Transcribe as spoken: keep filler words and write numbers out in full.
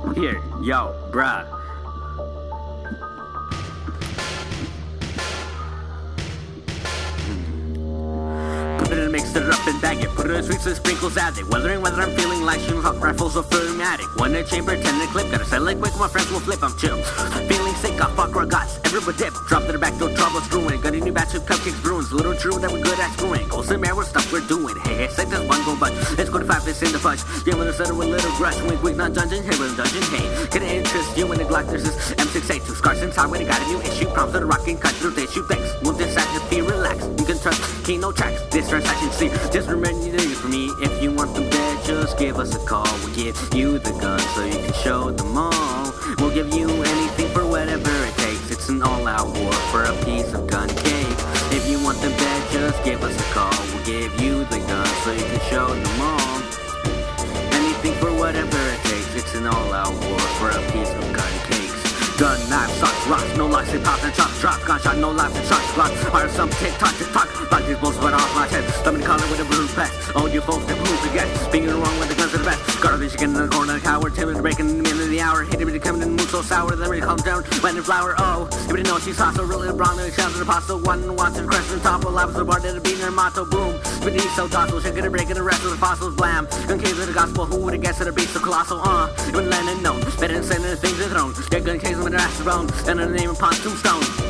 Here, yo, bruh. Put it in, mix it up and bag it. Put it in sweets and sprinkles, add it. Wondering whether I'm feeling like shooting hot rifles or automatic. One in chamber, ten in clip. Gotta sell it quick, my friends will flip. I'm chill. Feeling sick, I fuck our guts. Everybody dip. Drop to the back door, trouble screwing. Got a new batch of cupcakes brewing. It's a little true that we're good at screwing. Goals and marrow stuff we're doing. Hey, hey, say this one go but let's go to five, it's in the fudge. Yeah, when I settle with a little grudge. Wink, wink, not dungeon, hey, with dungeon, hey. Can it interest you in the Glock? There's this M six eighty-two scars inside when I got a new issue. Prompts to the rocking, cut through the issue. Thanks. Won't decide, just be relaxed. You can trust Kino tracks. This transaction, see. Just remember you for me. If you want them dead, just give us a call. We'll give you the gun so you can show them all. We'll give you anything for whatever it takes. It's an all-out war for a piece of gun cake. If you want them dead, just give us a call. We'll give you the gun so you can show them all. Anything for whatever it takes. It's an all-out war for a piece of gun cakes. Gun, knife, socks, rocks, no life, they pop and chop, drop, gunshot, no life, and shots, block. Hire some tick tock, tick tock, like these bullets went off my head. Somebody call it with a blue pack. All you folks that prove to get, being wrong with the guns of the best. Garbage chicken in the corner, the coward, timid, breaking in the middle of the hour. Hit everybody coming in the mood so sour, then it comes down, wet and flour. Oh, everybody knows she's hot, so really wrong, and sounds of the pasta. One wants to crest and top, alive as the bar, that'll be their motto, boom. But he's so docile, shaking and breaking the rest of the fossils, blam. Gun case of the gospel, who would have guessed that a beast so colossal, uh. Even Lennon known, better than sending the things to the throne. They're gun case with their ass bone, and the name upon tombstone.